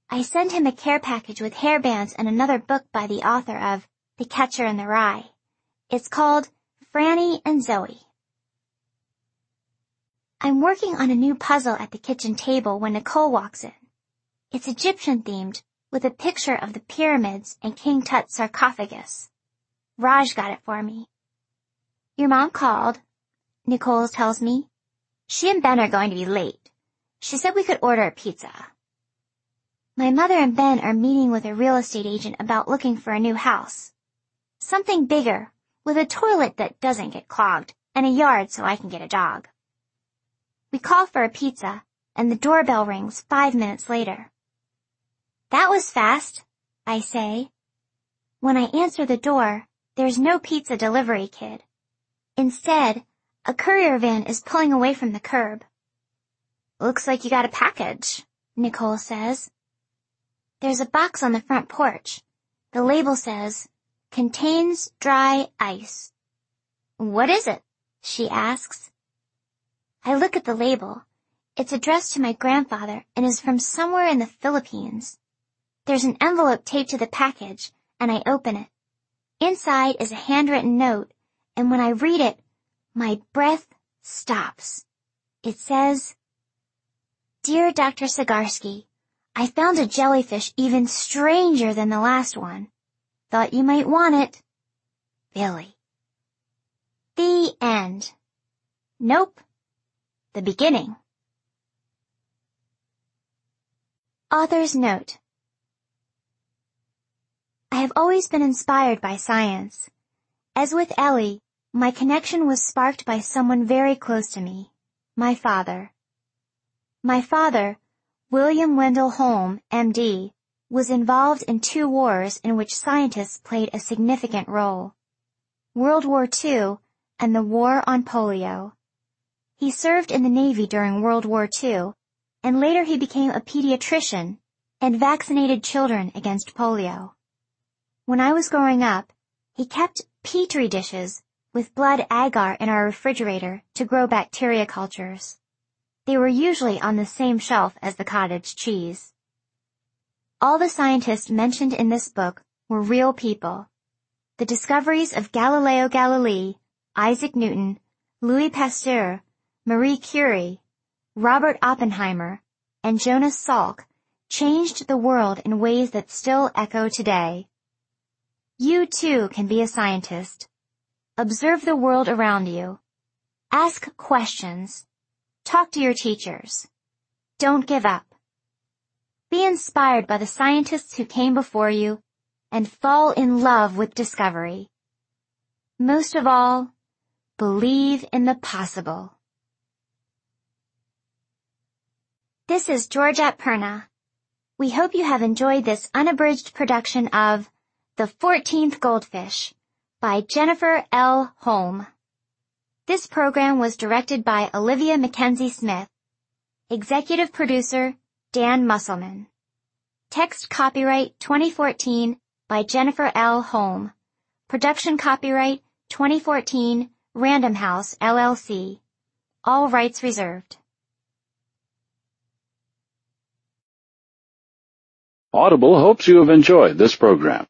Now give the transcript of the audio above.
I sent him a care package with hairbands and another book by the author of The Catcher in the Rye. It's called Franny and Zoe. I'm working on a new puzzle at the kitchen table when Nicole walks in. It's Egyptian themed, with a picture of the pyramids and King Tut's sarcophagus. Raj got it for me. Your mom called, Nicole tells me. She and Ben are going to be late. She said we could order a pizza. My mother and Ben are meeting with a real estate agent about looking for a new house. Something bigger, with a toilet that doesn't get clogged, and a yard so I can get a dog. We call for a pizza, and the doorbell rings 5 minutes later. That was fast, I say. When I answer the door, there's no pizza delivery kid. Instead, a courier van is pulling away from the curb. Looks like you got a package, Nicole says. There's a box on the front porch. The label says, contains dry ice. What is it? She asks. I look at the label. It's addressed to my grandfather and is from somewhere in the Philippines. There's an envelope taped to the package, and I open it. Inside is a handwritten note, and when I read it, my breath stops. It says, Dear Dr. Sagarsky, I found a jellyfish even stranger than the last one. Thought you might want it. Billy. The end. Nope. The beginning. Author's note. I have always been inspired by science. As with Ellie, my connection was sparked by someone very close to me, my father. My father, William Wendell Holm, M.D., was involved in 2 wars in which scientists played a significant role. World War II and the War on Polio. He served in the Navy during World War II, and later he became a pediatrician and vaccinated children against polio. When I was growing up, he kept petri dishes with blood agar in our refrigerator to grow bacteria cultures. They were usually on the same shelf as the cottage cheese. All the scientists mentioned in this book were real people. The discoveries of Galileo Galilei, Isaac Newton, Louis Pasteur, Marie Curie, Robert Oppenheimer, and Jonas Salk changed the world in ways that still echo today. You too can be a scientist. Observe the world around you. Ask questions. Talk to your teachers. Don't give up. Be inspired by the scientists who came before you and fall in love with discovery. Most of all, believe in the possible. This is Georgette Perna. We hope you have enjoyed this unabridged production of The 14th Goldfish by Jennifer L. Holm. This program was directed by Olivia Mackenzie Smith. Executive producer, Dan Musselman. Text copyright 2014 by Jennifer L. Holm. Production copyright 2014 Random House, LLC. All rights reserved. Audible hopes you have enjoyed this program.